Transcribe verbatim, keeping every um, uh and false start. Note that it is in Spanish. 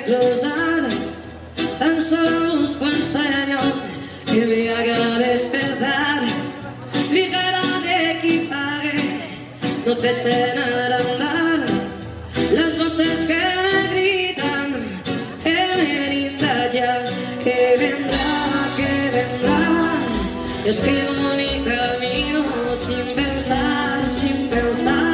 cruzar, tan solo busco un sueño que me haga despertar. Ligera de equipaje, no te sé nada andar. Las voces que me gritan, que me rinda ya, que vendrá, que vendrá. Yo escribo mi camino sin pensar, sin pensar.